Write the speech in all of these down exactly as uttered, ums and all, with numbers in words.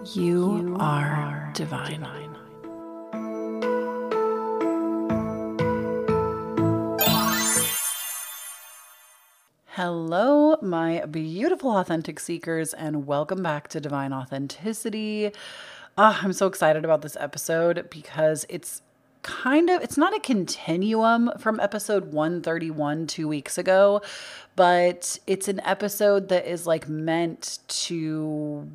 You, you are, are divine. divine. Hello, my beautiful authentic seekers, and welcome back to Divine Authenticity. Oh, I'm so excited about this episode because it's kind of, it's not a continuum from episode one thirty-one two weeks ago, but it's an episode that is like meant to,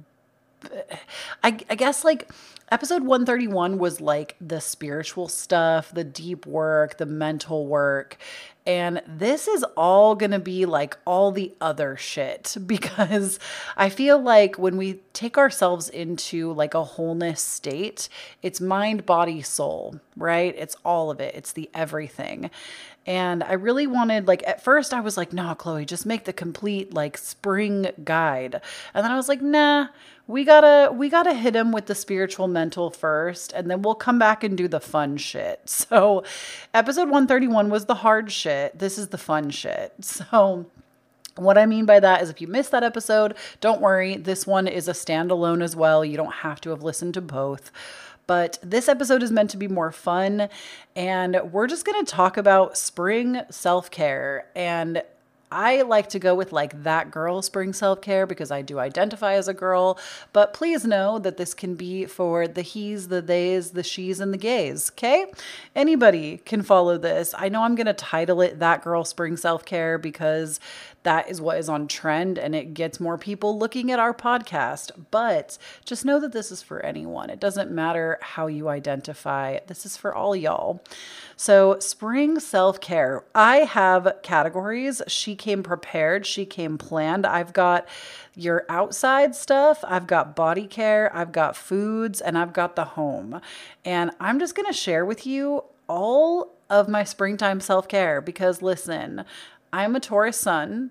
I, I guess like episode one thirty-one was like the spiritual stuff, the deep work, the mental work. And this is all going to be like all the other shit, because I feel like when we take ourselves into like a wholeness state, it's mind, body, soul, right? It's all of it. It's the everything. And I really wanted, like, at first I was like, no, Chloe, just make the complete like spring guide. And then I was like, nah, we gotta, we gotta hit him with the spiritual mental first, and then we'll come back and do the fun shit. So episode one thirty-one was the hard shit. This is the fun shit. So what I mean by that is if you missed that episode, don't worry. This one is a standalone as well. You don't have to have listened to both. But this episode is meant to be more fun, and we're just going to talk about spring self-care. And I like to go with like that girl spring self-care because I do identify as a girl, but please know that this can be for the he's, the they's, the she's, and the gays, okay? Anybody can follow this. I know I'm going to title it That Girl Spring Self-Care because that is what is on trend and it gets more people looking at our podcast, but just know that this is for anyone. It doesn't matter how you identify. This is for all y'all. So spring self-care, I have categories. She came prepared. She came planned. I've got your outside stuff. I've got body care. I've got foods, and I've got the home. And I'm just going to share with you all of my springtime self-care because listen, I'm a Taurus sun,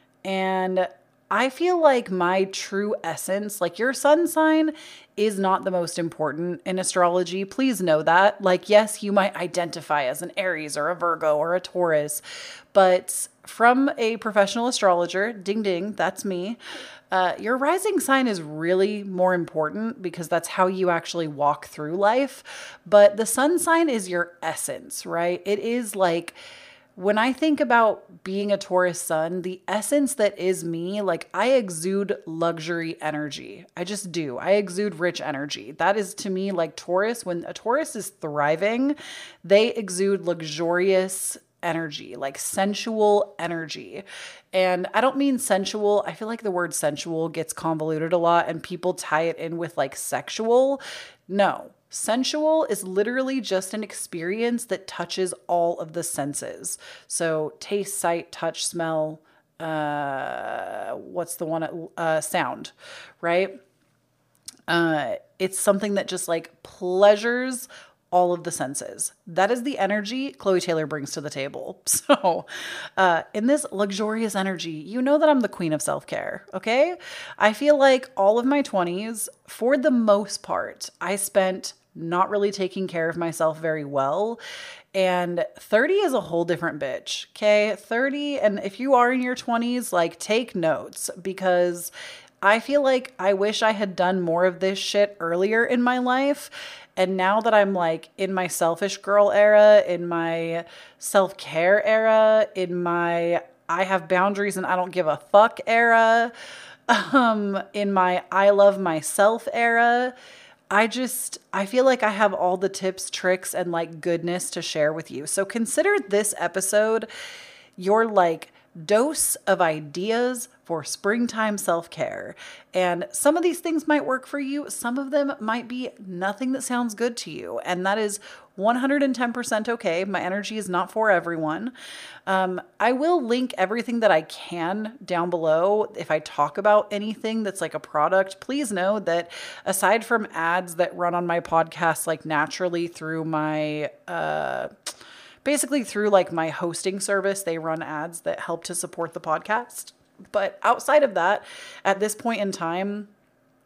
and I feel like my true essence, like your sun sign is not the most important in astrology. Please know that. Like, yes, you might identify as an Aries or a Virgo or a Taurus, but from a professional astrologer, ding, ding, that's me. Uh, your rising sign is really more important because that's how you actually walk through life. But the sun sign is your essence, right? It is like, when I think about being a Taurus sun, the essence that is me, like I exude luxury energy. I just do. I exude rich energy. That is to me like Taurus. When a Taurus is thriving, they exude luxurious energy, like sensual energy. And I don't mean sensual. I feel like the word sensual gets convoluted a lot and people tie it in with like sexual. No. Sensual is literally just an experience that touches all of the senses. So taste, sight, touch, smell, uh, what's the one, uh, sound, right? Uh, it's something that just like pleasures all of the senses. That is the energy Chloe Taylor brings to the table. So uh, in this luxurious energy, you know that I'm the queen of self-care, okay? I feel like all of my twenties, for the most part, I spent not really taking care of myself very well. And thirty is a whole different bitch, okay? thirty, and if you are in your twenties, like take notes because I feel like I wish I had done more of this shit earlier in my life. And now that I'm like in my selfish girl era, in my self-care era, in my I have boundaries and I don't give a fuck era, um, in my I love myself era, I just, I feel like I have all the tips, tricks, and like goodness to share with you. So consider this episode your like dose of ideas for springtime self-care. And some of these things might work for you. Some of them might be nothing that sounds good to you. And that is one hundred ten percent okay. My energy is not for everyone. Um, I will link everything that I can down below. If I talk about anything that's like a product, please know that aside from ads that run on my podcast, like naturally through my, uh, basically through like my hosting service, they run ads that help to support the podcast. But outside of that, at this point in time,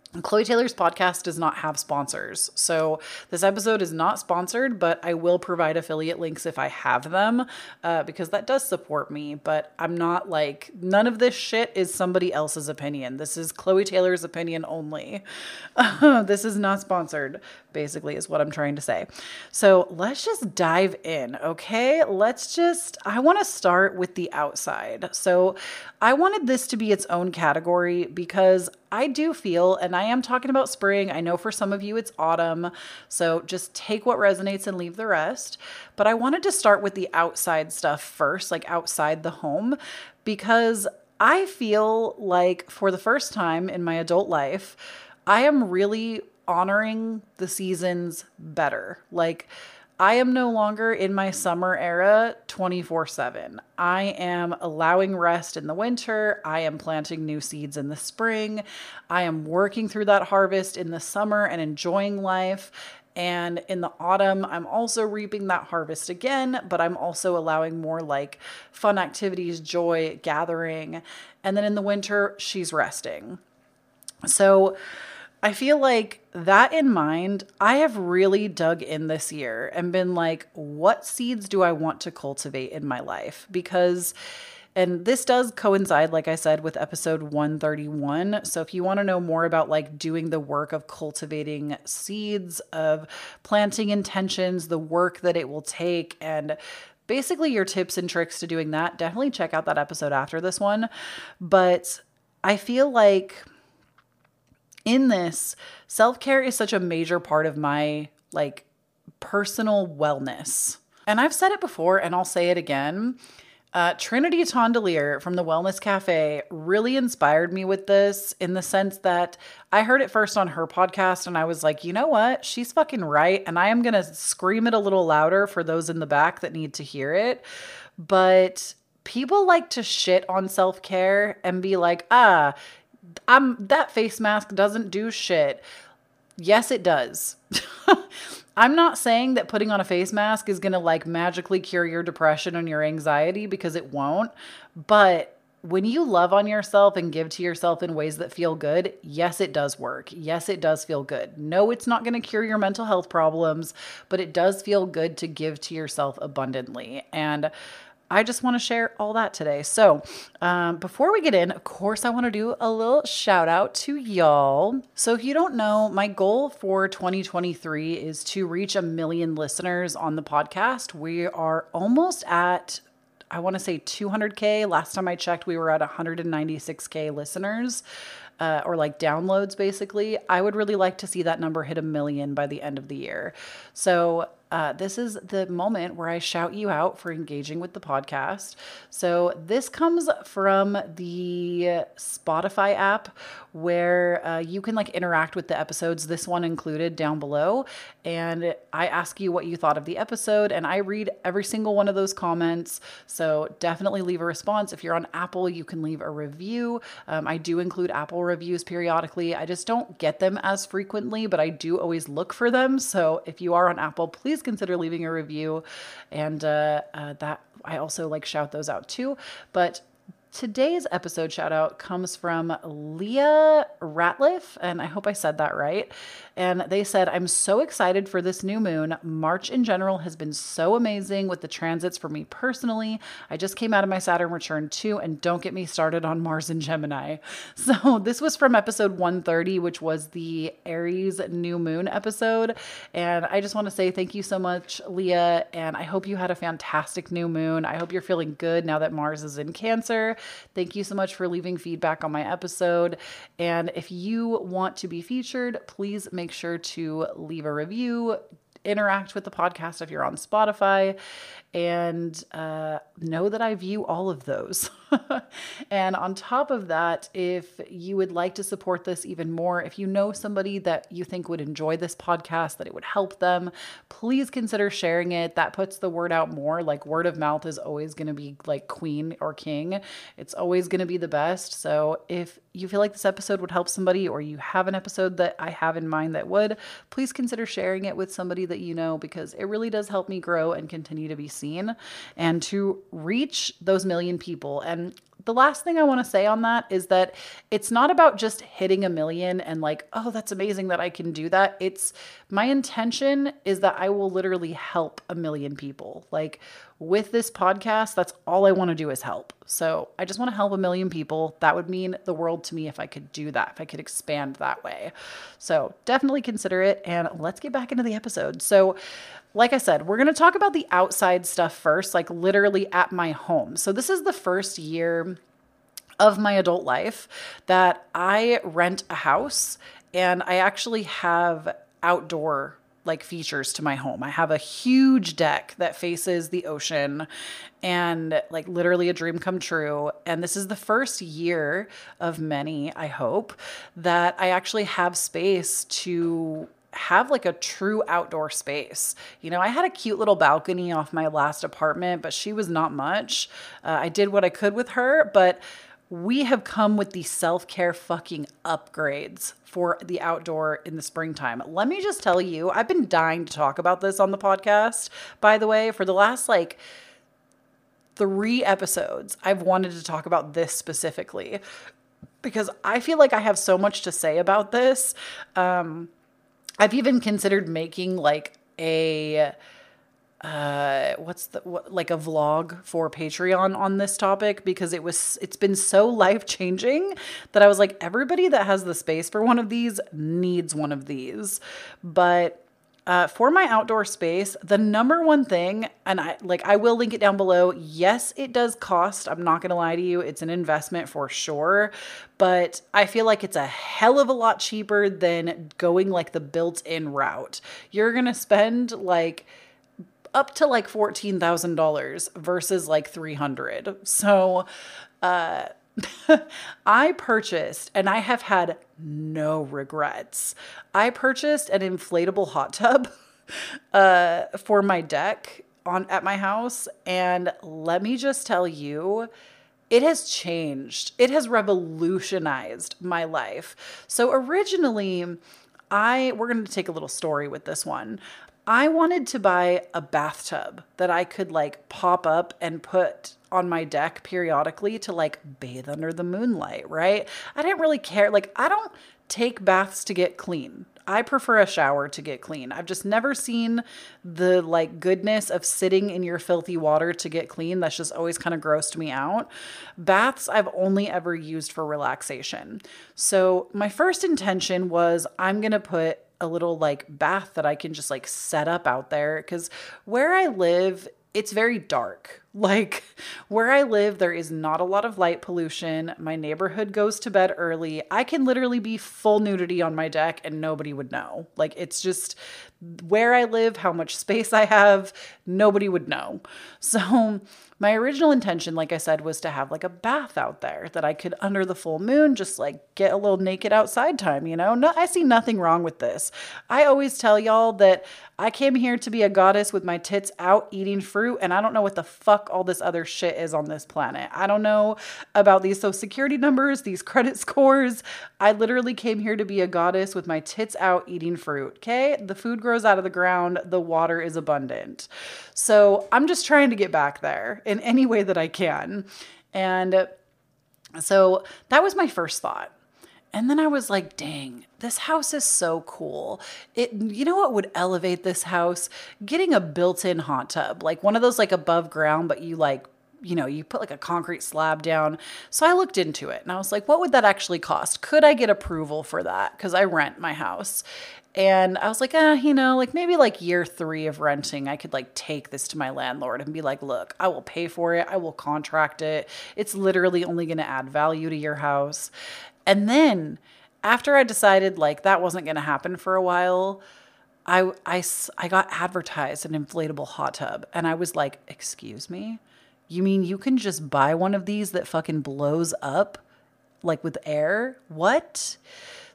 Chloe Taylor's podcast does not have sponsors. So this episode is not sponsored, but I will provide affiliate links if I have them, uh, because that does support me. But I'm not like, none of this shit is somebody else's opinion. This is Chloe Taylor's opinion only. This is not sponsored, basically, is what I'm trying to say. So let's just dive in, okay? Let's just, I want to start with the outside. So I wanted this to be its own category because I do feel, and I am talking about spring. I know for some of you it's autumn. So just take what resonates and leave the rest. But I wanted to start with the outside stuff first, like outside the home, because I feel like for the first time in my adult life, I am really honoring the seasons better. Like, I am no longer in my summer era twenty-four seven. I am allowing rest in the winter. I am planting new seeds in the spring. I am working through that harvest in the summer and enjoying life. And in the autumn, I'm also reaping that harvest again, but I'm also allowing more like fun activities, joy, gathering. And then in the winter, she's resting. So I feel like that in mind, I have really dug in this year and been like, what seeds do I want to cultivate in my life? Because, and this does coincide, like I said, with episode one thirty-one. So if you want to know more about like doing the work of cultivating seeds, of planting intentions, the work that it will take, and basically your tips and tricks to doing that, definitely check out that episode after this one. But I feel like in this, self-care is such a major part of my like personal wellness. And I've said it before and I'll say it again. Uh, Trinity Tondelier from the Wellness Cafe really inspired me with this in the sense that I heard it first on her podcast and I was like, you know what? She's fucking right. And I am going to scream it a little louder for those in the back that need to hear it. But people like to shit on self-care and be like, ah, I'm that face mask doesn't do shit. Yes, it does. I'm not saying that putting on a face mask is going to like magically cure your depression and your anxiety, because it won't. But when you love on yourself and give to yourself in ways that feel good, yes, it does work. Yes, it does feel good. No, it's not going to cure your mental health problems, but it does feel good to give to yourself abundantly. And I just want to share all that today. So um, before we get in, of course, I want to do a little shout out to y'all. So if you don't know, my goal for twenty twenty-three is to reach a million listeners on the podcast. We are almost at, I want to say two hundred K. Last time I checked, we were at one hundred ninety-six K listeners. Uh, or like downloads, basically. I would really like to see that number hit a million by the end of the year. So uh, this is the moment where I shout you out for engaging with the podcast. So this comes from the Spotify app, where uh, you can like interact with the episodes, this one included, down below. And I ask you what you thought of the episode, and I read every single one of those comments. So definitely leave a response. If you're on Apple, you can leave a review. Um, I do include Apple reviews periodically. I just don't get them as frequently, but I do always look for them. So if you are on Apple, please consider leaving a review. And uh, uh, that I also like shout those out too. But today's episode shout out comes from Leah Ratliff, and I hope I said that right. And they said, I'm so excited for this new moon. March in general has been so amazing with the transits for me personally. I just came out of my Saturn return too, and don't get me started on Mars and Gemini. So this was from episode one thirty, which was the Aries new moon episode. And I just want to say thank you so much, Leah. And I hope you had a fantastic new moon. I hope you're feeling good now that Mars is in Cancer. Thank you so much for leaving feedback on my episode. And if you want to be featured, please make sure to leave a review, interact with the podcast if you're on Spotify, and uh, know that I view all of those. And on top of that, if you would like to support this even more, if you know somebody that you think would enjoy this podcast, that it would help them, please consider sharing it. That puts the word out more. Like, word of mouth is always going to be like queen or king. It's always going to be the best. So if you feel like this episode would help somebody, or you have an episode that I have in mind that would, please consider sharing it with somebody that you know, because it really does help me grow and continue to be seen and to reach those million people. And the last thing I want to say on that is that it's not about just hitting a million and like, oh, that's amazing that I can do that. It's my intention is that I will literally help a million people. Like with this podcast, that's all I want to do is help. So I just want to help a million people. That would mean the world to me if I could do that, if I could expand that way. So definitely consider it. And let's get back into the episode. So like I said, we're going to talk about the outside stuff first, like literally at my home. So this is the first year of my adult life that I rent a house, and I actually have outdoor like features to my home. I have a huge deck that faces the ocean and like literally a dream come true. And this is the first year of many, I hope, that I actually have space to have like a true outdoor space. You know, I had a cute little balcony off my last apartment, but she was not much. Uh, I did what I could with her, but we have come with the self-care fucking upgrades for the outdoor in the springtime. Let me just tell you, I've been dying to talk about this on the podcast, by the way, for the last like three episodes. I've wanted to talk about this specifically because I feel like I have so much to say about this. Um, I've even considered making like a uh what's the what, like a vlog for Patreon on this topic, because it was it's been so life-changing that I was like, everybody that has the space for one of these needs one of these. But uh for my outdoor space, the number one thing, and I like I will link it down below. Yes, it does cost. I'm not going to lie to you. It's an investment for sure, but I feel like it's a hell of a lot cheaper than going like the built-in route. You're going to spend like up to like fourteen thousand dollars versus like three hundred. So, uh, I purchased, and I have had no regrets. I purchased an inflatable hot tub, uh, for my deck on, at my house. And let me just tell you, it has changed. It has revolutionized my life. So originally I, we're going to take a little story with this one. I wanted to buy a bathtub that I could like pop up and put on my deck periodically to like bathe under the moonlight, right? I didn't really care. Like, I don't take baths to get clean. I prefer a shower to get clean. I've just never seen the like goodness of sitting in your filthy water to get clean. That's just always kind of grossed me out. Baths I've only ever used for relaxation. So my first intention was I'm going to put a little like bath that I can just like set up out there, because where I live, it's very dark. Like where I live, there is not a lot of light pollution. My neighborhood goes to bed early. I can literally be full nudity on my deck and nobody would know. Like, it's just where I live, how much space I have, nobody would know. So my original intention, like I said, was to have like a bath out there that I could, under the full moon, just like get a little naked outside time, you know? No, I see nothing wrong with this. I always tell y'all that I came here to be a goddess with my tits out eating fruit, and I don't know what the fuck all this other shit is on this planet. I don't know about these social security numbers, these credit scores. I literally came here to be a goddess with my tits out eating fruit, okay? The food grows out of the ground. The water is abundant. So I'm just trying to get back there in any way that I can. And so that was my first thought. And then I was like, dang, this house is so cool. It, you know what would elevate this house? Getting a built-in hot tub, like one of those like above ground, but you like, you know, you put like a concrete slab down. So I looked into it and I was like, what would that actually cost? Could I get approval for that? Because I rent my house. And I was like, ah, you know, like maybe like year three of renting, I could like take this to my landlord and be like, look, I will pay for it. I will contract it. It's literally only going to add value to your house. And then after I decided like that wasn't going to happen for a while, I, I, I got advertised an inflatable hot tub. And I was like, excuse me? You mean you can just buy one of these that fucking blows up like with air? What?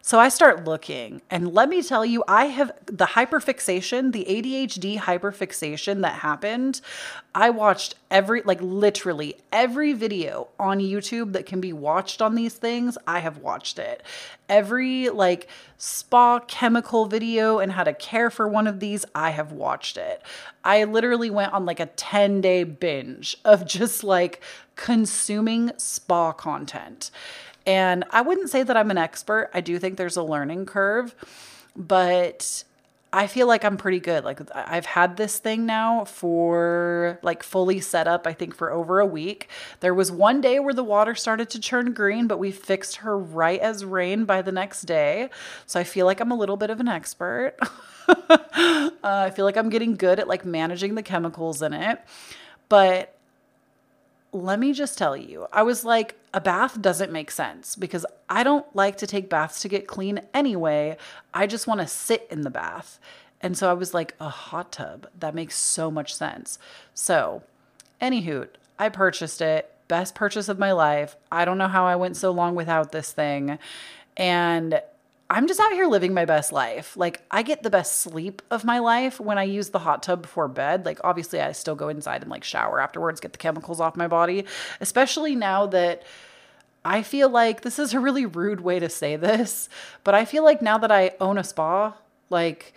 So I start looking, and let me tell you, I have the hyperfixation, the A D H D hyperfixation that happened. I watched every, like literally every video on YouTube that can be watched on these things. I have watched it. Every like spa chemical video and how to care for one of these, I have watched it. I literally went on like a ten day binge of just like consuming spa content. And I wouldn't say that I'm an expert. I do think there's a learning curve, but I feel like I'm pretty good. Like I've had this thing now for like fully set up, I think for over a week. There was one day where the water started to turn green, but we fixed her right as rain by the next day. So I feel like I'm a little bit of an expert. uh, I feel like I'm getting good at like managing the chemicals in it. But let me just tell you, I was like, a bath doesn't make sense because I don't like to take baths to get clean anyway. I just want to sit in the bath. And so I was like, a hot tub, that makes so much sense. So, anywho, I purchased it. Best purchase of my life. I don't know how I went so long without this thing. And I'm just out here living my best life. Like I get the best sleep of my life when I use the hot tub before bed. Like obviously I still go inside and like shower afterwards, get the chemicals off my body, especially now that I feel like this is a really rude way to say this, but I feel like now that I own a spa, like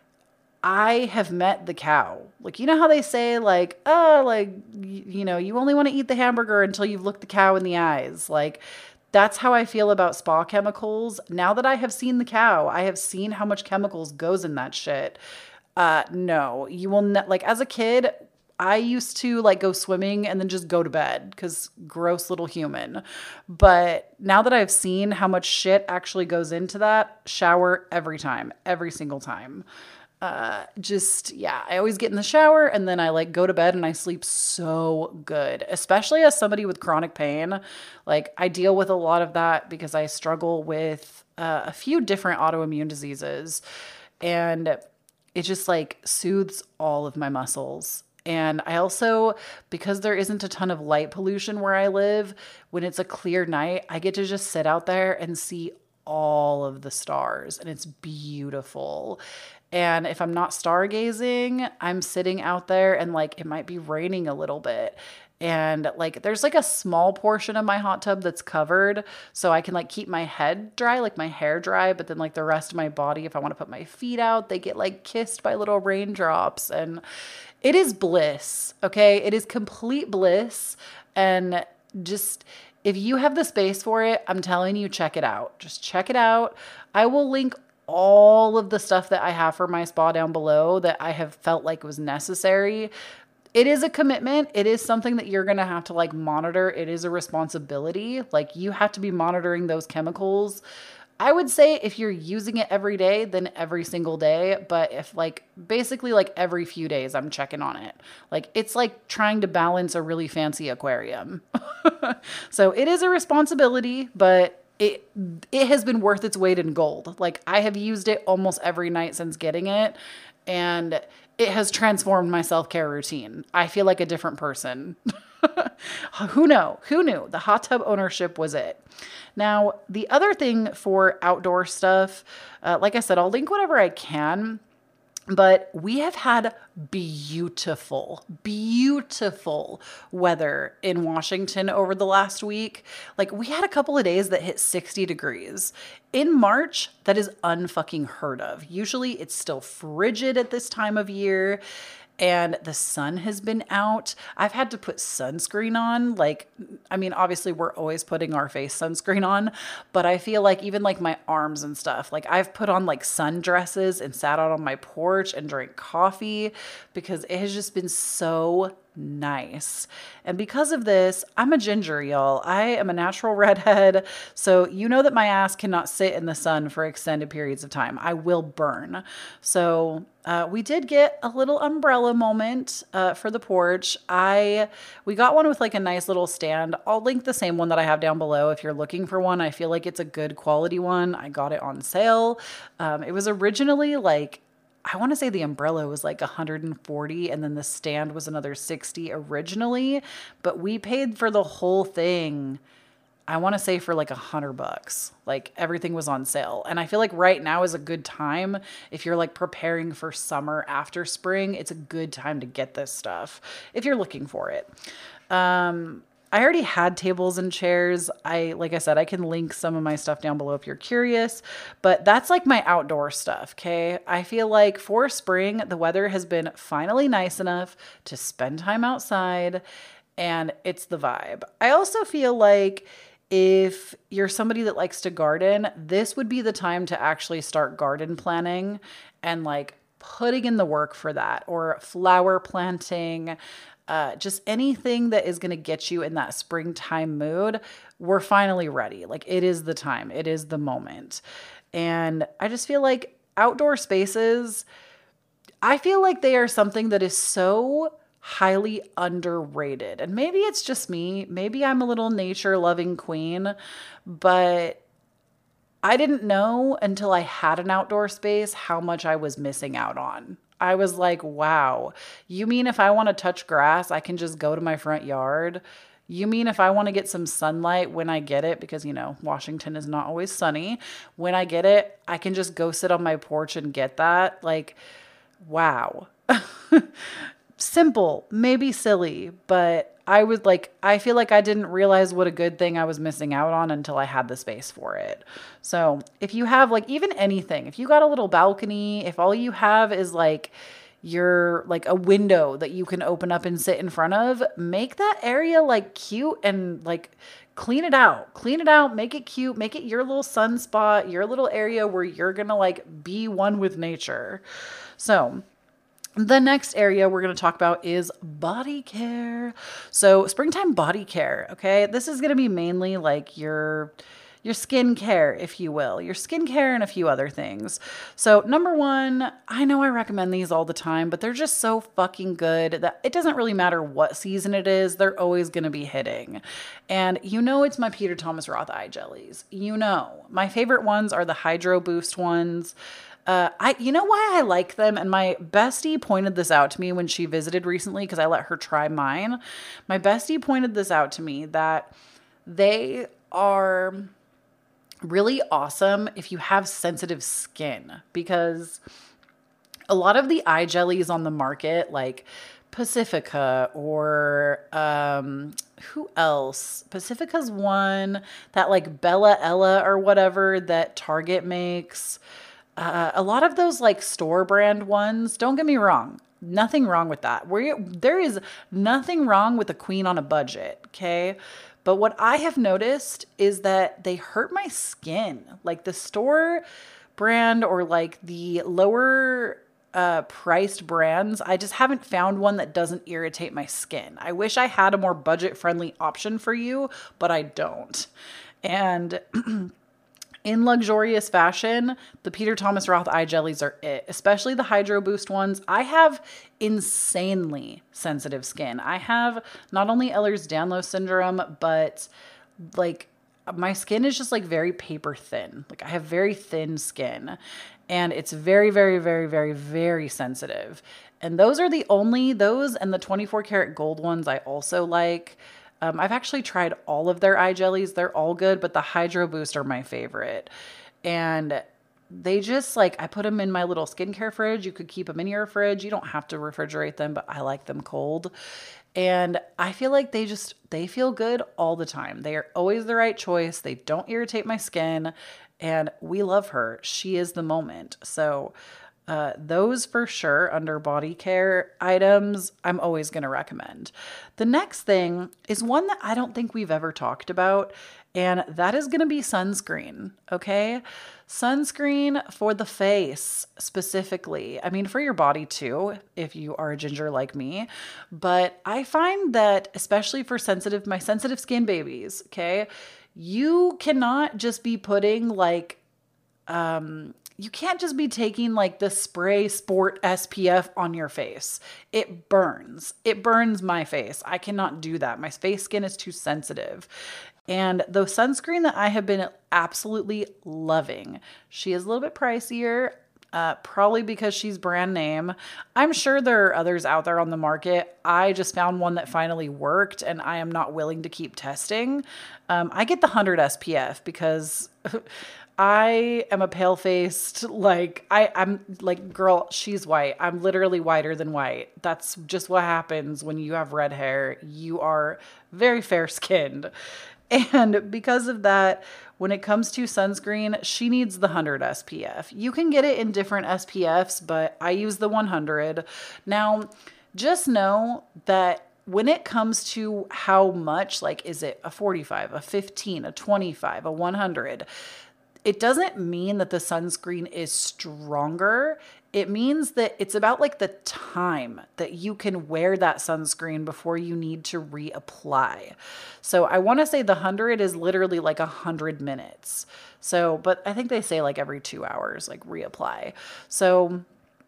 I have met the cow. Like, you know how they say like, oh, like, you know, you only want to eat the hamburger until you've looked the cow in the eyes. Like, that's how I feel about spa chemicals. Now that I have seen the cow, I have seen how much chemicals goes in that shit. Uh, no, you will not, like as a kid, I used to like go swimming and then just go to bed because gross little human. But now that I've seen how much shit actually goes into that, shower every time, every single time. Uh, just, yeah, I always get in the shower and then I like go to bed and I sleep so good, especially as somebody with chronic pain. Like I deal with a lot of that because I struggle with uh, a few different autoimmune diseases and it just like soothes all of my muscles. And I also, because there isn't a ton of light pollution where I live, when it's a clear night, I get to just sit out there and see all of the stars and it's beautiful. And if I'm not stargazing, I'm sitting out there and like it might be raining a little bit. And like there's like a small portion of my hot tub that's covered so I can like keep my head dry, like my hair dry, but then like the rest of my body, if I want to put my feet out, they get like kissed by little raindrops and it is bliss. Okay. It is complete bliss. And just, if you have the space for it, I'm telling you, check it out. Just check it out. I will link all of the stuff that I have for my spa down below that I have felt like was necessary. It is a commitment. It is something that you're going to have to like monitor. It is a responsibility. Like you have to be monitoring those chemicals. I would say if you're using it every day, then every single day. But if like basically like every few days, I'm checking on it. Like it's like trying to balance a really fancy aquarium. So it is a responsibility, but it it has been worth its weight in gold. Like I have used it almost every night since getting it, and it has transformed my self-care routine. I feel like a different person. Who knew? Who knew? The hot tub ownership was it. Now, the other thing for outdoor stuff, uh, like I said, I'll link whatever I can. But we have had beautiful, beautiful weather in Washington over the last week. Like we had a couple of days that hit sixty degrees. In March, that is unfucking heard of. Usually it's still frigid at this time of year. And the sun has been out. I've had to put sunscreen on. Like, I mean, obviously we're always putting our face sunscreen on, but I feel like even like my arms and stuff, like I've put on like sundresses and sat out on my porch and drank coffee because it has just been so nice. And because of this, I'm a ginger, y'all. I am a natural redhead. So you know that my ass cannot sit in the sun for extended periods of time. I will burn. So uh, we did get a little umbrella moment uh, for the porch. I we got one with like a nice little stand. I'll link the same one that I have down below if you're looking for one. I feel like it's a good quality one. I got it on sale. Um, it was originally like I want to say the umbrella was like one hundred forty and then the stand was another sixty originally, but we paid for the whole thing. I want to say for like a hundred bucks. Like everything was on sale. And I feel like right now is a good time. If you're like preparing for summer after spring, it's a good time to get this stuff if you're looking for it. Um, I already had tables and chairs. I, like I said, I can link some of my stuff down below if you're curious, but that's like my outdoor stuff. Okay. I feel like for spring, the weather has been finally nice enough to spend time outside, and it's the vibe. I also feel like if you're somebody that likes to garden, this would be the time to actually start garden planning and like putting in the work for that, or flower planting, uh, just anything that is going to get you in that springtime mood. We're finally ready. Like it is the time. It is the moment. And I just feel like outdoor spaces, I feel like they are something that is so highly underrated. And maybe it's just me. Maybe I'm a little nature loving queen, but I didn't know until I had an outdoor space how much I was missing out on. I was like, wow, you mean if I want to touch grass, I can just go to my front yard? You mean if I want to get some sunlight when I get it, because, you know, Washington is not always sunny. When I get it, I can just go sit on my porch and get that. Like, wow. Simple, maybe silly, but I would like, I feel like I didn't realize what a good thing I was missing out on until I had the space for it. So if you have like even anything, if you got a little balcony, if all you have is like your, like a window that you can open up and sit in front of, make that area like cute and like clean it out, clean it out, make it cute, make it your little sun spot, your little area where you're going to like be one with nature. So the next area we're going to talk about is body care. So springtime body care, okay? This is going to be mainly like your your skin care, if you will, your skin care and a few other things. So number one, I know I recommend these all the time, but they're just so fucking good that it doesn't really matter what season it is, they're always going to be hitting. And you know it's my Peter Thomas Roth eye jellies. You know, my favorite ones are the Hydro Boost ones. Uh, I, you know why I like them? And my bestie pointed this out to me when she visited recently, because I let her try mine. My bestie pointed this out to me that they are really awesome if you have sensitive skin, because a lot of the eye jellies on the market, like Pacifica or um, who else? Pacifica's one, that like Bella Ella or whatever that Target makes. Uh, a lot of those like store brand ones, don't get me wrong, nothing wrong with that. Where there is nothing wrong with a queen on a budget, okay? But what I have noticed is that they hurt my skin. Like the store brand or like the lower uh, priced brands, I just haven't found one that doesn't irritate my skin. I wish I had a more budget friendly option for you, but I don't. And in luxurious fashion, the Peter Thomas Roth eye jellies are it, especially the Hydro Boost ones. I have insanely sensitive skin. I have not only Ehlers-Danlos syndrome, but like my skin is just like very paper thin. Like I have very thin skin, and it's very, very, very, very, very sensitive. And those are the only, those and the twenty-four karat gold ones I also like. Um, I've actually tried all of their eye jellies. They're all good, but the Hydro Boost are my favorite. And they just like, I put them in my little skincare fridge. You could keep them in your fridge. You don't have to refrigerate them, but I like them cold. And I feel like they just, they feel good all the time. They are always the right choice. They don't irritate my skin. And we love her. She is the moment. So Uh, those for sure under body care items, I'm always going to recommend. The next thing is one that I don't think we've ever talked about, and that is going to be sunscreen. Okay. Sunscreen for the face specifically. I mean, for your body too, if you are a ginger like me, but I find that especially for sensitive, my sensitive skin babies, okay, you cannot just be putting like, um, you can't just be taking like the spray sport S P F on your face. It burns. It burns my face. I cannot do that. My face skin is too sensitive. And the sunscreen that I have been absolutely loving, she is a little bit pricier. Uh, probably because she's brand name. I'm sure there are others out there on the market. I just found one that finally worked and I am not willing to keep testing. Um, I get the one hundred S P F because I am a pale faced, like I, I'm like, girl, she's white. I'm literally whiter than white. That's just what happens when you have red hair. You are very fair skinned. And because of that, when it comes to sunscreen, she needs the one hundred S P F. You can get it in different S P Fs, but I use the one hundred. Now, just know that when it comes to how much, like, is it a forty-five, a fifteen, a twenty-five, a one hundred? It doesn't mean that the sunscreen is stronger. It means that it's about like the time that you can wear that sunscreen before you need to reapply. So I want to say the one hundred is literally like one hundred minutes. So, but I think they say like every two hours, like reapply. So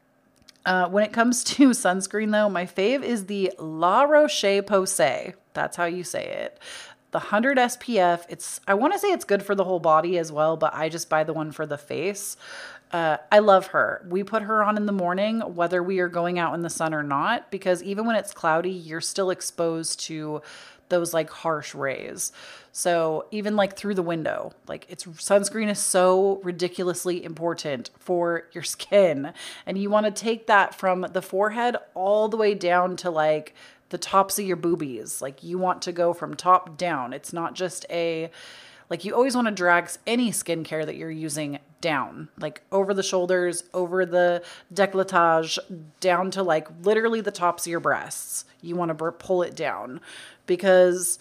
uh, when it comes to sunscreen though, my fave is the La Roche-Posay. That's how you say it. The one hundred S P F, it's, I want to say it's good for the whole body as well, but I just buy the one for the face. Uh, I love her. We put her on in the morning, whether we are going out in the sun or not, because even when it's cloudy, you're still exposed to those like harsh rays. So even like through the window, like it's sunscreen is so ridiculously important for your skin. And you want to take that from the forehead all the way down to like the tops of your boobies. Like you want to go from top down. It's not just a, like you always want to drag any skincare that you're using down, like over the shoulders, over the décolletage, down to like literally the tops of your breasts. You want to pull it down because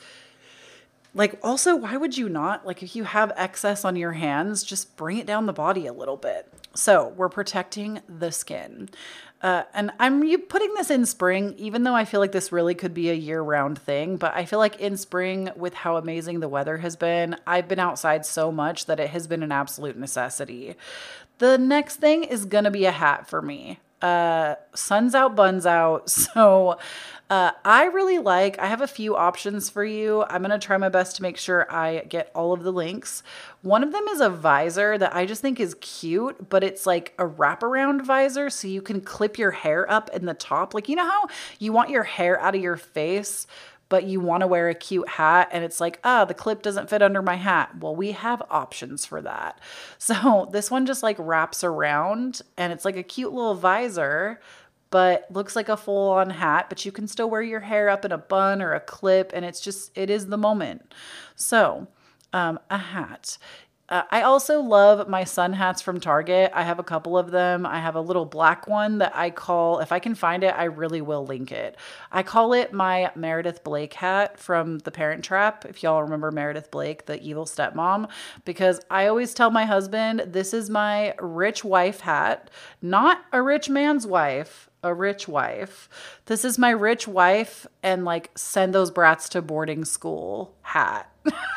like also, why would you not? Like if you have excess on your hands, just bring it down the body a little bit. So we're protecting the skin. Uh, and I'm you putting this in spring, even though I feel like this really could be a year-round thing. But I feel like in spring, with how amazing the weather has been, I've been outside so much that it has been an absolute necessity. The next thing is going to be a hat for me. Uh, sun's out, buns out. So uh, I really like, I have a few options for you. I'm going to try my best to make sure I get all of the links. One of them is a visor that I just think is cute, but it's like a wraparound visor. So you can clip your hair up in the top. Like, you know how you want your hair out of your face, but you want to wear a cute hat and it's like, ah, the clip doesn't fit under my hat. Well, we have options for that. So this one just like wraps around and it's like a cute little visor, but looks like a full on hat, but you can still wear your hair up in a bun or a clip. And it's just, it is the moment. So um, a hat. Uh, I also love my sun hats from Target. I have a couple of them. I have a little black one that I call, if I can find it, I really will link it. I call it my Meredith Blake hat from The Parent Trap. If y'all remember Meredith Blake, the evil stepmom, because I always tell my husband, this is my rich wife hat, not a rich man's wife, a rich wife. This is my rich wife and like send those brats to boarding school hat.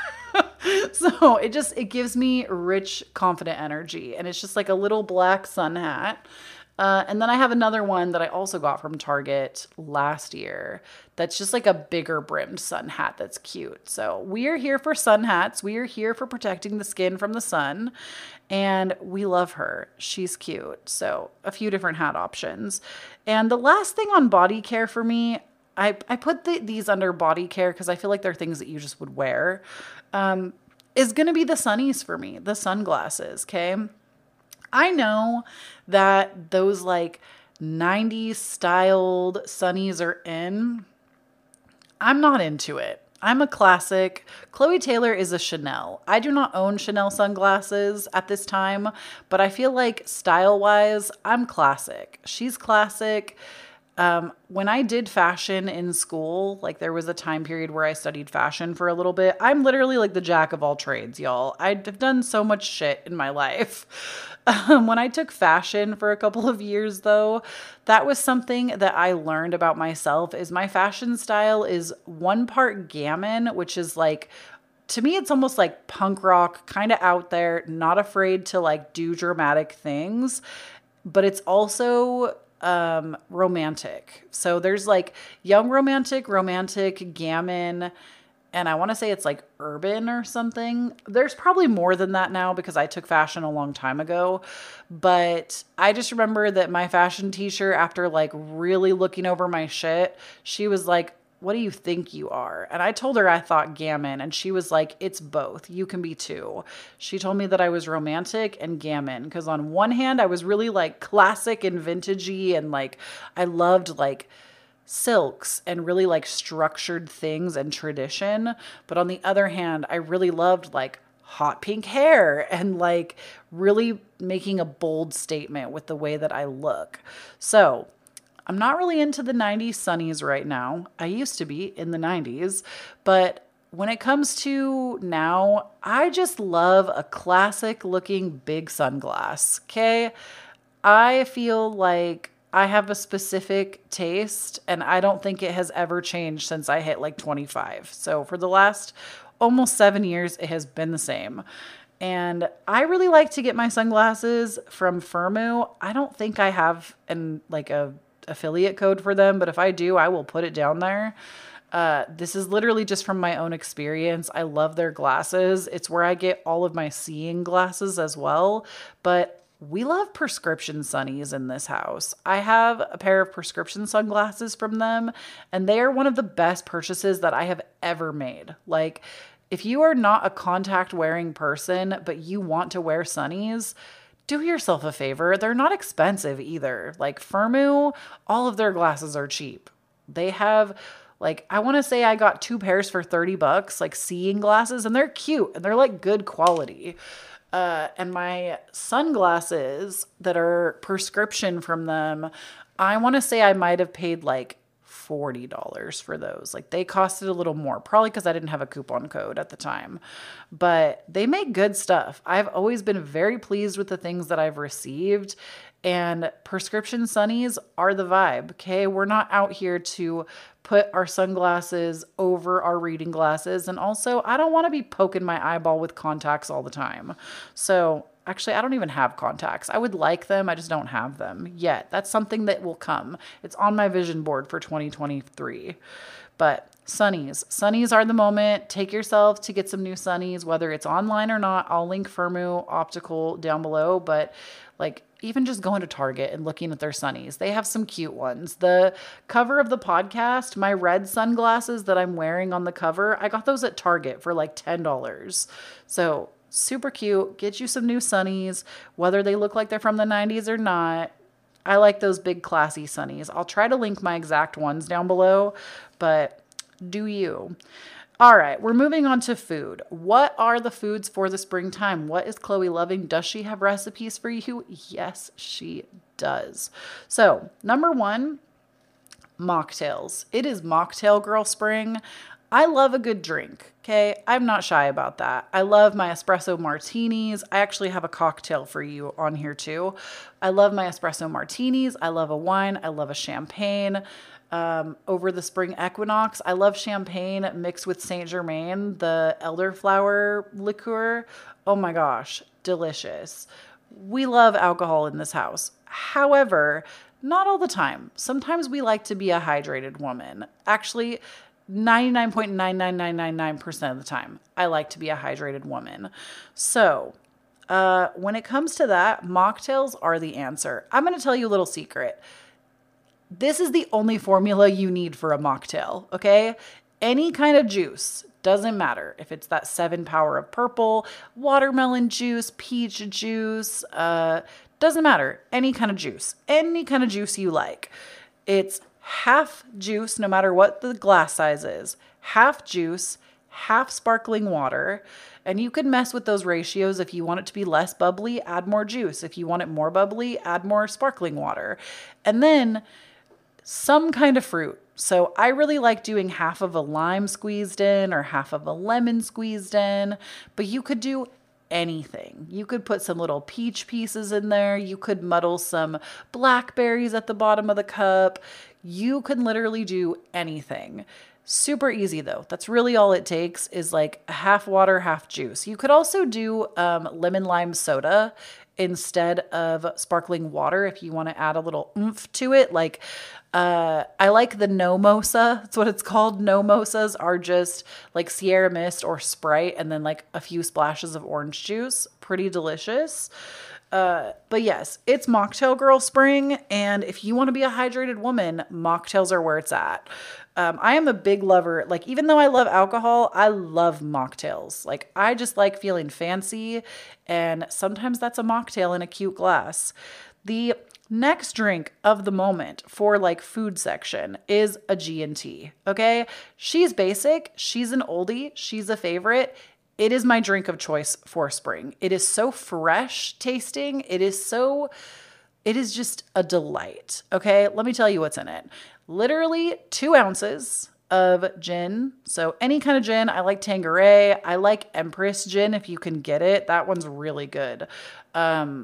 So it just, it gives me rich, confident energy. And it's just like a little black sun hat. Uh, and then I have another one that I also got from Target last year. That's just like a bigger brimmed sun hat that's cute. So we are here for sun hats. We are here for protecting the skin from the sun. And we love her. She's cute. So a few different hat options. And the last thing on body care for me, I, I put the, these under body care because I feel like they're things that you just would wear, um, is going to be the sunnies for me, the sunglasses, okay? I know that those like nineties styled sunnies are in. I'm not into it. I'm a classic. Chloe Taylor is a Chanel. I do not own Chanel sunglasses at this time, but I feel like style-wise, I'm classic. She's classic. Um, when I did fashion in school, like there was a time period where I studied fashion for a little bit. I'm literally like the jack of all trades, y'all. I've done so much shit in my life. Um, when I took fashion for a couple of years though, that was something that I learned about myself is my fashion style is one part gammon, which is like, to me, it's almost like punk rock, kind of out there, not afraid to like do dramatic things, but it's also um, romantic. So there's like young romantic, romantic, gammon, and I want to say it's like Urban or something. There's probably more than that now because I took fashion a long time ago. But I just remember that my fashion teacher, after like really looking over my shit, she was like, what do you think you are? And I told her I thought gammon, and she was like, it's both. You can be two. She told me that I was romantic and gammon because on one hand, I was really like classic and vintagey, and like I loved like silks and really like structured things and tradition. But on the other hand, I really loved like hot pink hair and like really making a bold statement with the way that I look. So I'm not really into the nineties sunnies right now. I used to be in the nineties, but when it comes to now, I just love a classic looking big sunglass. Okay. I feel like I have a specific taste, and I don't think it has ever changed since I hit like twenty-five. So for the last almost seven years, it has been the same. And I really like to get my sunglasses from Firmoo. I don't think I have an like a affiliate code for them, but if I do, I will put it down there. Uh, this is literally just from my own experience. I love their glasses. It's where I get all of my seeing glasses as well. But we love prescription sunnies in this house. I have a pair of prescription sunglasses from them, and they are one of the best purchases that I have ever made. Like, if you are not a contact wearing person, but you want to wear sunnies, do yourself a favor. They're not expensive either. Like Firmoo, all of their glasses are cheap. They have like, I want to say I got two pairs for thirty bucks, like seeing glasses, and they're cute and they're like good quality. Uh, and my sunglasses that are prescription from them, I want to say I might have paid like forty dollars for those. Like they costed a little more, probably because I didn't have a coupon code at the time. But they make good stuff. I've always been very pleased with the things that I've received. And prescription sunnies are the vibe, okay? We're not out here to put our sunglasses over our reading glasses. And also, I don't want to be poking my eyeball with contacts all the time. So actually, I don't even have contacts. I would like them. I just don't have them yet. That's something that will come. It's on my vision board for twenty twenty-three. But sunnies. Sunnies are the moment. Take yourself to get some new sunnies, whether it's online or not. I'll link Firmoo Optical down below. But like, even just going to Target and looking at their sunnies. They have some cute ones. The cover of the podcast, my red sunglasses that I'm wearing on the cover, I got those at Target for like ten dollars. So super cute. Get you some new sunnies, whether they look like they're from the nineties or not. I like those big classy sunnies. I'll try to link my exact ones down below, but do you? All right, we're moving on to food. What are the foods for the springtime? What is Chloe loving? Does she have recipes for you? Yes, she does. So, number one, mocktails. It is mocktail girl spring. I love a good drink, okay? I'm not shy about that. I love my espresso martinis. I actually have a cocktail for you on here too. I love my espresso martinis. I love a wine. I love a champagne. Um, over the spring equinox, I love champagne mixed with Saint Germain, the elderflower liqueur. Oh my gosh, delicious. We love alcohol in this house. However, not all the time. Sometimes we like to be a hydrated woman. Actually, ninety-nine point nine nine nine nine nine percent of the time, I like to be a hydrated woman. So, uh, when it comes to that, mocktails are the answer. I'm going to tell you a little secret. This is the only formula you need for a mocktail, okay? Any kind of juice, doesn't matter. If it's that seven power of purple, watermelon juice, peach juice, uh, doesn't matter. Any kind of juice, any kind of juice you like. It's half juice, no matter what the glass size is, half juice, half sparkling water. And you can mess with those ratios. If you want it to be less bubbly, add more juice. If you want it more bubbly, add more sparkling water. And then some kind of fruit. So I really like doing half of a lime squeezed in or half of a lemon squeezed in, but you could do anything. You could put some little peach pieces in there. You could muddle some blackberries at the bottom of the cup. You can literally do anything. Super easy though. That's really all it takes is like half water, half juice. You could also do um, lemon lime soda. instead of sparkling water if you want to add a little oomph to it. Like, uh, I like the no mosa. That's what it's called. No mosas are just like Sierra Mist or Sprite and then like a few splashes of orange juice. Pretty delicious. Uh, but yes, it's Mocktail Girl Spring. And if you want to be a hydrated woman, mocktails are where it's at. Um, I am a big lover. Like, even though I love alcohol, I love mocktails. Like, I just like feeling fancy. And sometimes that's a mocktail in a cute glass. The next drink of the moment for like food section is a G and T. Okay. She's basic. She's an oldie. She's a favorite. It is my drink of choice for spring. It is so fresh tasting. It is so, it is just a delight. Okay. Let me tell you what's in it. Literally two ounces of gin. So any kind of gin. I like Tanqueray. I like Empress gin if you can get it. That one's really good. Um,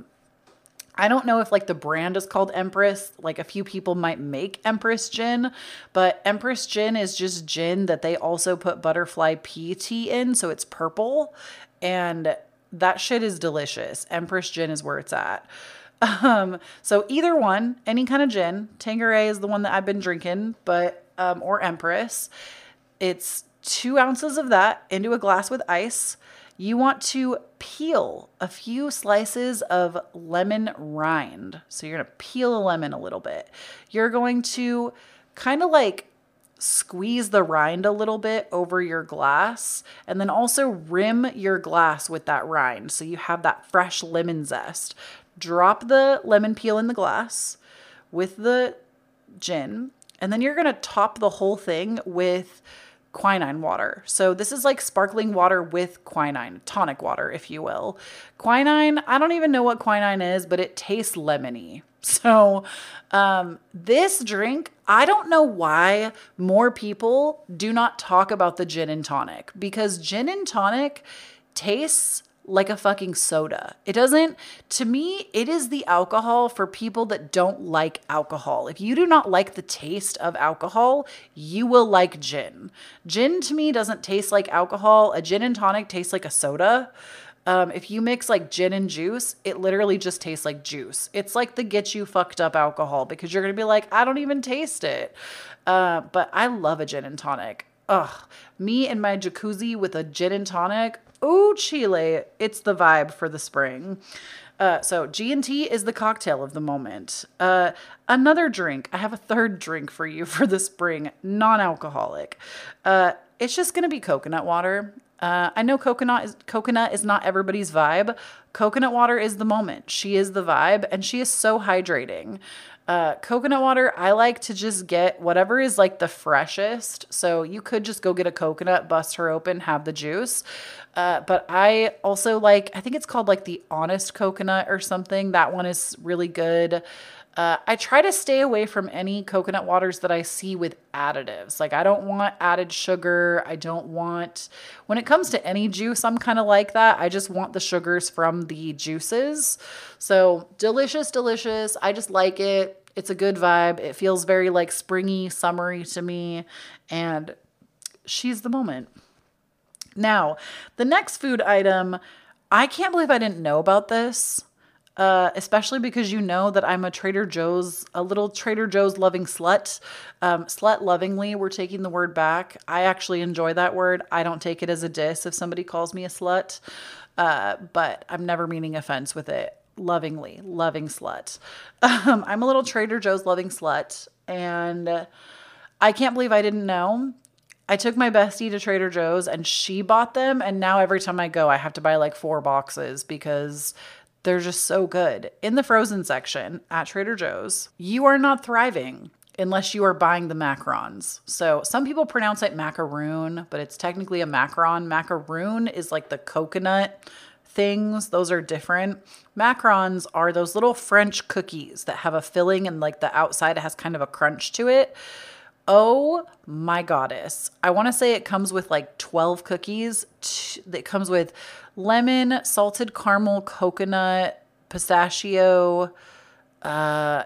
I don't know if like the brand is called Empress. Like a few people might make Empress gin, but Empress gin is just gin that they also put butterfly pea tea in. So it's purple and that shit is delicious. Empress gin is where it's at. Um, so either one, any kind of gin. Tanqueray is the one that I've been drinking, but, um, or Empress. It's two ounces of that into a glass with ice. You want to peel a few slices of lemon rind. So you're going to peel a lemon a little bit. You're going to kind of like squeeze the rind a little bit over your glass and then also rim your glass with that rind. So you have that fresh lemon zest. Drop the lemon peel in the glass with the gin. And then you're going to top the whole thing with quinine water. So this is like sparkling water with quinine, tonic water, if you will. Quinine, I don't even know what quinine is, but it tastes lemony. So um, this drink, I don't know why more people do not talk about the gin and tonic, because gin and tonic tastes like a fucking soda. It doesn't, to me, it is the alcohol for people that don't like alcohol. If you do not like the taste of alcohol, you will like gin. Gin to me doesn't taste like alcohol. A gin and tonic tastes like a soda. Um, if you mix like gin and juice, it literally just tastes like juice. It's like the get you fucked up alcohol because you're going to be like, I don't even taste it. Uh, but I love a gin and tonic. Ugh, me and my jacuzzi with a gin and tonic. Ooh, Chile. It's the vibe for the spring. Uh, so G and T is the cocktail of the moment. Uh, another drink. I have a third drink for you for the spring, non-alcoholic. Uh, it's just going to be coconut water. Uh, I know coconut is, coconut is not everybody's vibe. Coconut water is the moment. She is the vibe and she is so hydrating. Uh, coconut water, I like to just get whatever is like the freshest. So you could just go get a coconut, bust her open, have the juice. Uh, but I also like, I think it's called like the Honest Coconut or something. That one is really good. Uh, I try to stay away from any coconut waters that I see with additives. Like I don't want added sugar. I don't want, when it comes to any juice, I'm kind of like that. I just want the sugars from the juices. So delicious, delicious. I just like it. It's a good vibe. It feels very like springy, summery to me. And she's the moment. Now, the next food item, I can't believe I didn't know about this. Uh, especially because you know that I'm a Trader Joe's, a little Trader Joe's loving slut. Um, slut lovingly, we're taking the word back. I actually enjoy that word. I don't take it as a diss if somebody calls me a slut, uh, but I'm never meaning offense with it. Lovingly, loving slut. Um, I'm a little Trader Joe's loving slut, and I can't believe I didn't know. I took my bestie to Trader Joe's and she bought them, and now every time I go, I have to buy like four boxes because they're just so good. In the frozen section at Trader Joe's, you are not thriving unless you are buying the macarons. So some people pronounce it macaroon, but it's technically a macaron. Macaroon is like the coconut things. Those are different. Macarons are those little French cookies that have a filling and like the outside has kind of a crunch to it. Oh my goddess. I want to say it comes with like twelve cookies. It comes with lemon, salted caramel, coconut, pistachio, uh,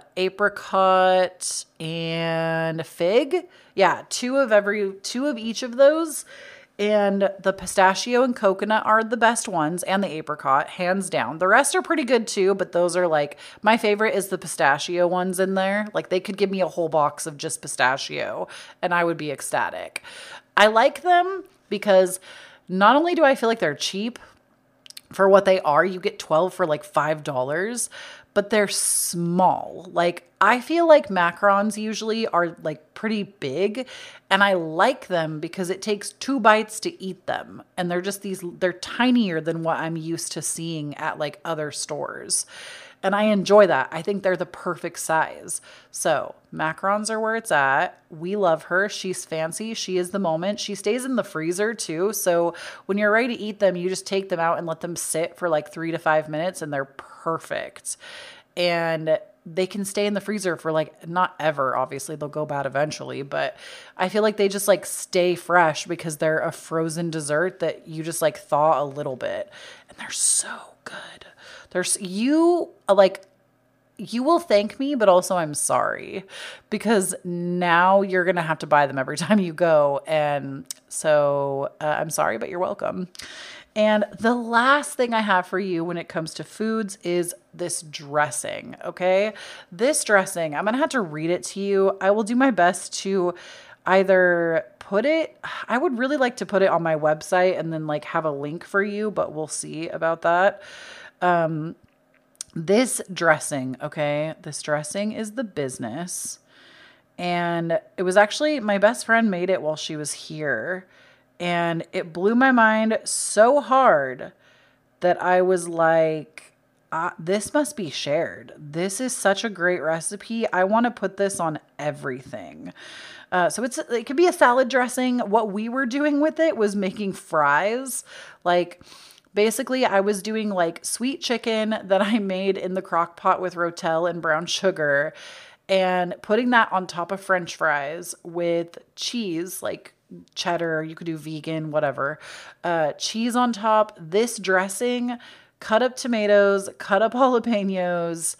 apricot, and fig. Yeah, two of every, two of each of those. And the pistachio and coconut are the best ones, and the apricot, hands down. The rest are pretty good too, but those are like, my favorite is the pistachio ones in there. Like they could give me a whole box of just pistachio and I would be ecstatic. I like them because not only do I feel like they're cheap for what they are, you get twelve for like five dollars, but they're small. Like I feel like macarons usually are like pretty big, and I like them because it takes two bites to eat them. And they're just these, they're tinier than what I'm used to seeing at like other stores. And I enjoy that. I think they're the perfect size. So macarons are where it's at. We love her. She's fancy. She is the moment. She stays in the freezer too. So when you're ready to eat them, you just take them out and let them sit for like three to five minutes and they're perfect. And they can stay in the freezer for like, not ever, obviously they'll go bad eventually, but I feel like they just like stay fresh because they're a frozen dessert that you just like thaw a little bit, and they're so good. There's you like, you will thank me, but also I'm sorry because now you're going to have to buy them every time you go. And so uh, I'm sorry, but you're welcome. And the last thing I have for you when it comes to foods is this dressing. Okay. This dressing, I'm going to have to read it to you. I will do my best to either put it, I would really like to put it on my website and then like have a link for you, but we'll see about that. Um, this dressing, okay, this dressing is the business. And it was actually, my best friend made it while she was here. And it blew my mind so hard that I was like, uh, this must be shared. This is such a great recipe. I want to put this on everything. Uh, so it's, it could be a salad dressing. What we were doing with it was making fries. Like, basically, I was doing like sweet chicken that I made in the crock pot with Rotel and brown sugar and putting that on top of French fries with cheese, like cheddar, you could do vegan, whatever, uh, cheese on top, this dressing, cut up tomatoes, cut up jalapenos,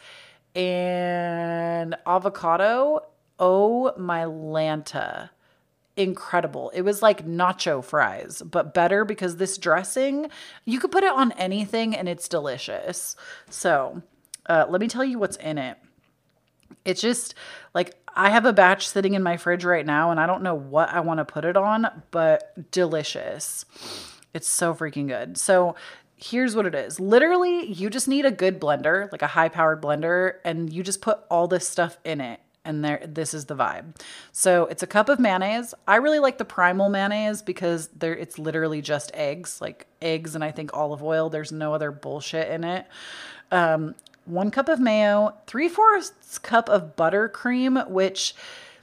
and avocado. Oh my Lanta. Incredible. It was like nacho fries, but better because this dressing, you could put it on anything and it's delicious. So uh, let me tell you what's in it. It's just like, I have a batch sitting in my fridge right now and I don't know what I want to put it on, but delicious. It's so freaking good. So here's what it is. Literally, you just need a good blender, like a high powered blender, and you just put all this stuff in it. And there, this is the vibe. So it's a cup of mayonnaise. I really like the Primal mayonnaise because there, it's literally just eggs, like eggs and I think olive oil. There's no other bullshit in it. Um, one cup of mayo, three-fourths cup of buttercream, which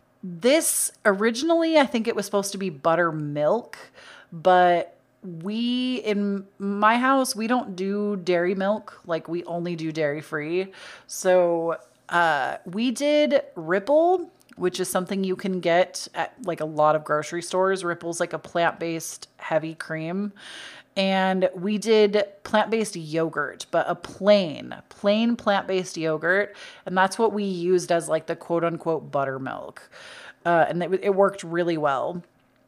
this originally, I think it was supposed to be buttermilk, but we, in my house, we don't do dairy milk. Like we only do dairy free. So Uh, we did Ripple, which is something you can get at like a lot of grocery stores. Ripple's like a plant-based heavy cream. And we did plant-based yogurt, but a plain, plain plant-based yogurt. And that's what we used as like the quote unquote buttermilk. Uh, and it, it worked really well.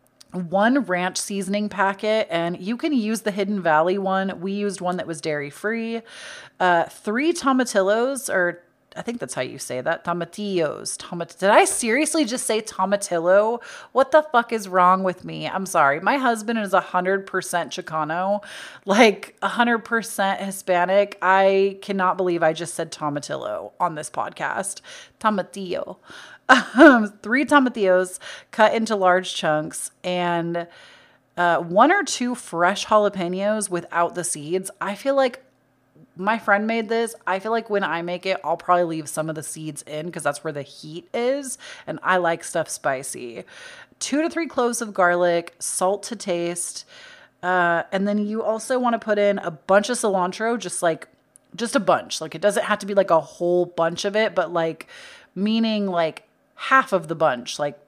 One ranch seasoning packet, and you can use the Hidden Valley one. We used one that was dairy-free. Uh, three tomatillos, or I think that's how you say that. Tomatillos. Tomat- Did I seriously just say tomatillo? What the fuck is wrong with me? I'm sorry. My husband is one hundred percent Chicano, like one hundred percent Hispanic. I cannot believe I just said tomatillo on this podcast. Tomatillo. Um, three tomatillos cut into large chunks and uh, one or two fresh jalapenos without the seeds. I feel like my friend made this. I feel like when I make it, I'll probably leave some of the seeds in because that's where the heat is. And I like stuff spicy. Two to three cloves of garlic, salt to taste. Uh, and then you also want to put in a bunch of cilantro, just like, just a bunch. Like it doesn't have to be like a whole bunch of it, but like meaning like half of the bunch, like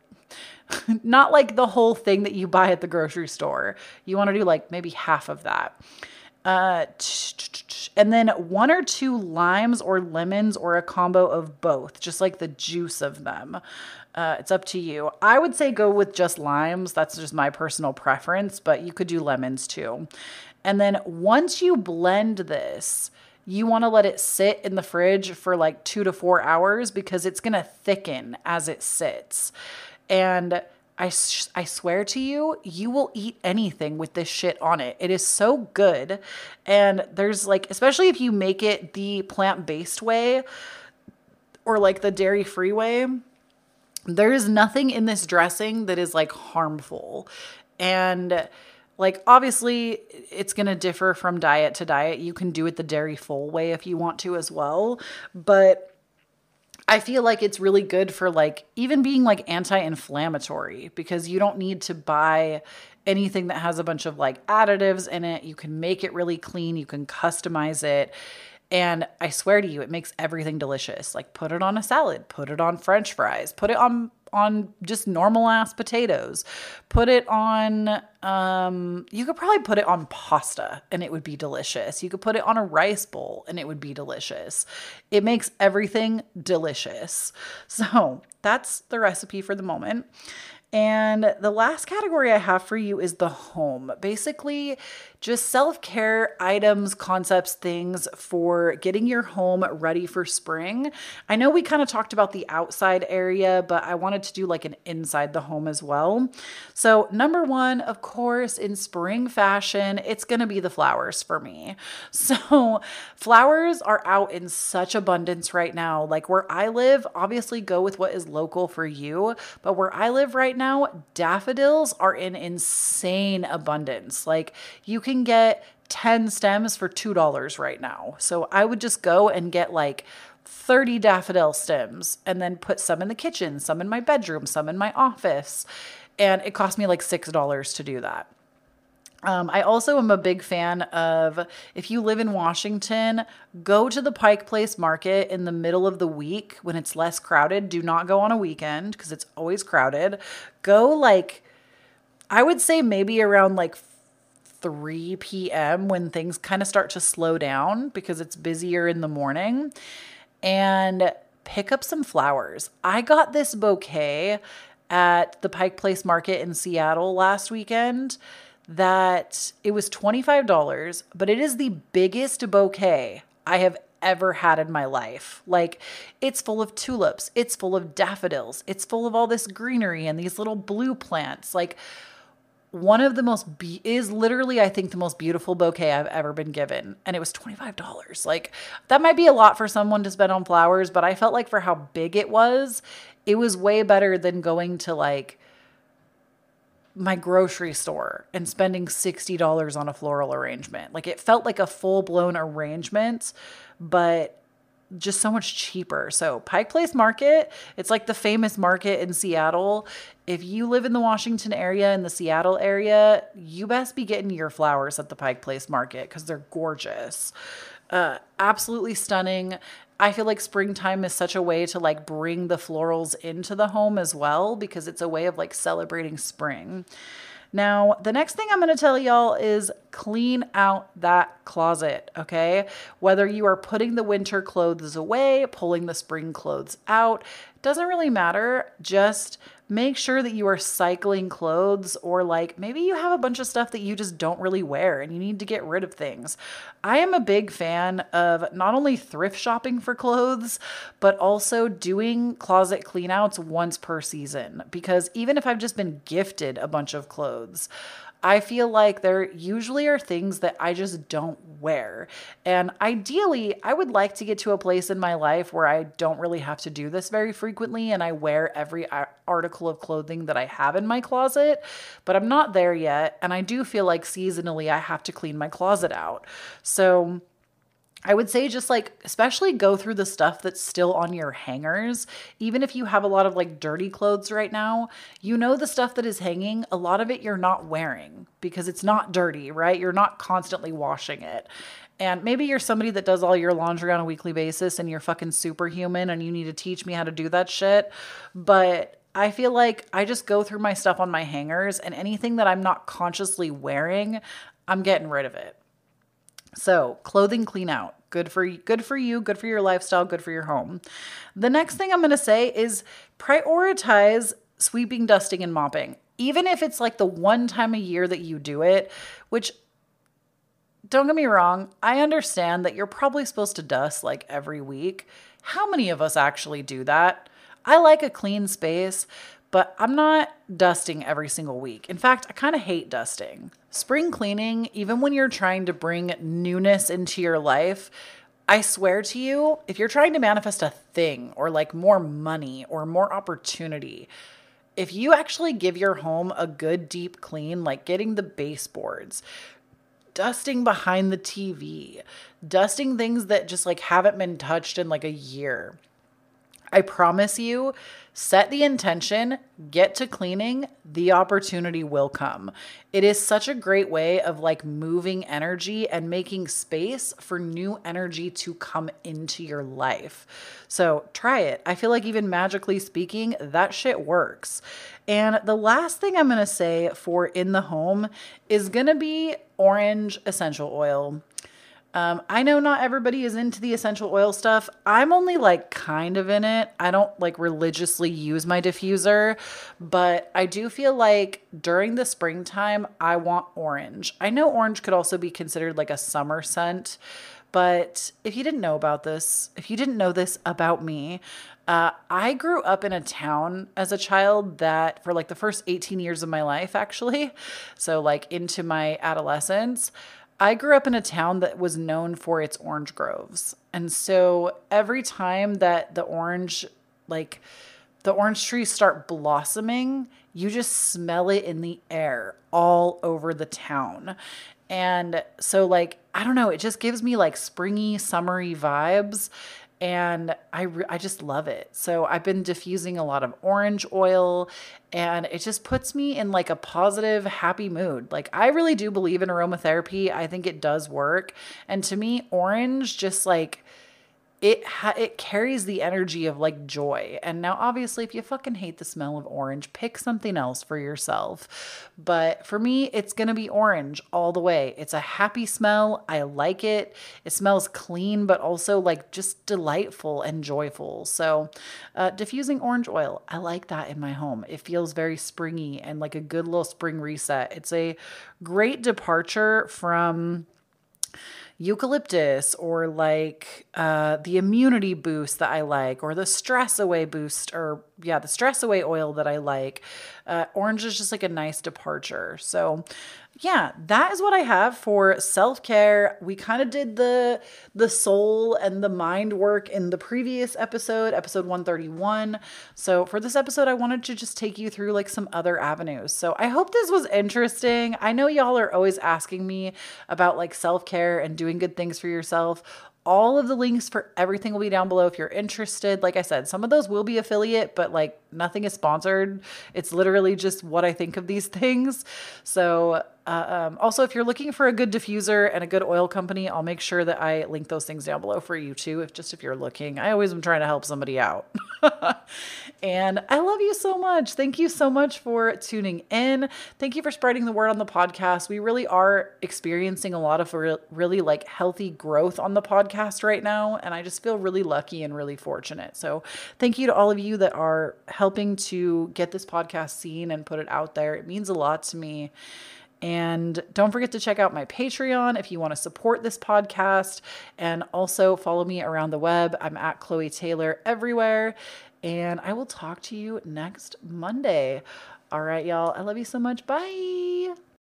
not like the whole thing that you buy at the grocery store. You want to do like maybe half of that. Uh, and then one or two limes or lemons or a combo of both, just like the juice of them. Uh, it's up to you. I would say go with just limes. That's just my personal preference, but you could do lemons too. And then once you blend this, you want to let it sit in the fridge for like two to four hours because it's going to thicken as it sits. And I, I swear to you, you will eat anything with this shit on it. It is so good. And there's like, especially if you make it the plant-based way or like the dairy-free way, there is nothing in this dressing that is like harmful. And like, obviously it's going to differ from diet to diet. You can do it the dairy full way if you want to as well. But I feel like it's really good for like even being like anti-inflammatory because you don't need to buy anything that has a bunch of like additives in it. You can make it really clean. You can customize it. And I swear to you, it makes everything delicious. Like put it on a salad, put it on French fries, put it on on just normal ass potatoes, put it on, um, you could probably put it on pasta and it would be delicious. You could put it on a rice bowl and it would be delicious. It makes everything delicious. So that's the recipe for the moment. And the last category I have for you is the home. Basically, just self-care items, concepts, things for getting your home ready for spring. I know we kind of talked about the outside area, but I wanted to do like an inside the home as well. So number one, of course, in spring fashion, it's going to be the flowers for me. So flowers are out in such abundance right now. Like where I live, obviously go with what is local for you, but where I live right now, daffodils are in insane abundance. Like you can get ten stems for two dollars right now. So I would just go and get like thirty daffodil stems and then put some in the kitchen, some in my bedroom, some in my office. And it cost me like six dollars to do that. Um, I also am a big fan of, if you live in Washington, go to the Pike Place Market in the middle of the week when it's less crowded. Do not go on a weekend because it's always crowded. Go like, I would say maybe around like three p.m. when things kind of start to slow down because it's busier in the morning, and pick up some flowers. I got this bouquet at the Pike Place Market in Seattle last weekend that it was twenty-five dollars, but it is the biggest bouquet I have ever had in my life. Like it's full of tulips, it's full of daffodils, it's full of all this greenery and these little blue plants. Like one of the most be- is literally, I think, the most beautiful bouquet I've ever been given. And it was twenty-five dollars. Like that might be a lot for someone to spend on flowers, but I felt like for how big it was, it was way better than going to like my grocery store and spending sixty dollars on a floral arrangement. Like it felt like a full blown arrangement, but just so much cheaper. So Pike Place Market, it's like the famous market in Seattle. If you live in the Washington area, in the Seattle area, you best be getting your flowers at the Pike Place Market because they're gorgeous. Uh, absolutely stunning. I feel like springtime is such a way to like bring the florals into the home as well because it's a way of like celebrating spring. Now, the next thing I'm going to tell y'all is clean out that closet, okay? Whether you are putting the winter clothes away, pulling the spring clothes out, doesn't really matter. Just make sure that you are cycling clothes, or like maybe you have a bunch of stuff that you just don't really wear and you need to get rid of things. I am a big fan of not only thrift shopping for clothes, but also doing closet cleanouts once per season, because even if I've just been gifted a bunch of clothes, I feel like there usually are things that I just don't wear. And ideally, I would like to get to a place in my life where I don't really have to do this very frequently and I wear every article of clothing that I have in my closet, but I'm not there yet. And I do feel like seasonally I have to clean my closet out. So I would say just like, especially go through the stuff that's still on your hangers. Even if you have a lot of like dirty clothes right now, you know, the stuff that is hanging, a lot of it you're not wearing because it's not dirty, right? You're not constantly washing it. And maybe you're somebody that does all your laundry on a weekly basis and you're fucking superhuman and you need to teach me how to do that shit. But I feel like I just go through my stuff on my hangers, and anything that I'm not consciously wearing, I'm getting rid of it. So clothing clean out. Good for you, good for you, good for your lifestyle, good for your home. The next thing I'm going to say is prioritize sweeping, dusting, and mopping. Even if it's like the one time a year that you do it, which don't get me wrong, I understand that you're probably supposed to dust like every week. How many of us actually do that? I like a clean space, but I'm not dusting every single week. In fact, I kind of hate dusting. Spring cleaning, even when you're trying to bring newness into your life, I swear to you, if you're trying to manifest a thing or like more money or more opportunity, if you actually give your home a good deep clean, like getting the baseboards, dusting behind the T V, dusting things that just like haven't been touched in like a year, I promise you, set the intention, get to cleaning, the opportunity will come. It is such a great way of like moving energy and making space for new energy to come into your life. So try it. I feel like even magically speaking, that shit works. And the last thing I'm going to say for in the home is going to be orange essential oil. Um, I know not everybody is into the essential oil stuff. I'm only like kind of in it. I don't like religiously use my diffuser, but I do feel like during the springtime, I want orange. I know orange could also be considered like a summer scent, but if you didn't know about this, if you didn't know this about me, uh, I grew up in a town as a child that for like the first eighteen years of my life, actually, so like into my adolescence, I grew up in a town that was known for its orange groves. And so every time that the orange, like the orange trees start blossoming, you just smell it in the air all over the town. And so like, I don't know, it just gives me like springy, summery vibes. And I, re- I just love it. So I've been diffusing a lot of orange oil and it just puts me in like a positive, happy mood. Like I really do believe in aromatherapy. I think it does work. And to me, orange just like, it ha- it carries the energy of like joy. And now obviously if you fucking hate the smell of orange, pick something else for yourself. But for me, it's going to be orange all the way. It's a happy smell. I like it. It smells clean, but also like just delightful and joyful. So uh, diffusing orange oil, I like that in my home. It feels very springy and like a good little spring reset. It's a great departure from eucalyptus or like uh, the immunity boost that I like, or the stress away boost, or yeah, the stress away oil that I like. Uh, orange is just like a nice departure. So yeah, that is what I have for self-care. We kind of did the the soul and the mind work in the previous episode, episode one thirty-one. So for this episode, I wanted to just take you through like some other avenues. So I hope this was interesting. I know y'all are always asking me about like self-care and doing good things for yourself. All of the links for everything will be down below if you're interested. Like I said, some of those will be affiliate, but like nothing is sponsored. It's literally just what I think of these things. So uh, um, also, if you're looking for a good diffuser and a good oil company, I'll make sure that I link those things down below for you too, if just if you're looking. I always am trying to help somebody out. And I love you so much. Thank you so much for tuning in. Thank you for spreading the word on the podcast. We really are experiencing a lot of re- really like healthy growth on the podcast right now. And I just feel really lucky and really fortunate. So thank you to all of you that are helping to get this podcast seen and put it out there. It means a lot to me. And don't forget to check out my Patreon if you want to support this podcast, and also follow me around the web. I'm at Chloe Taylor everywhere, and I will talk to you next Monday. All right, y'all. I love you so much. Bye.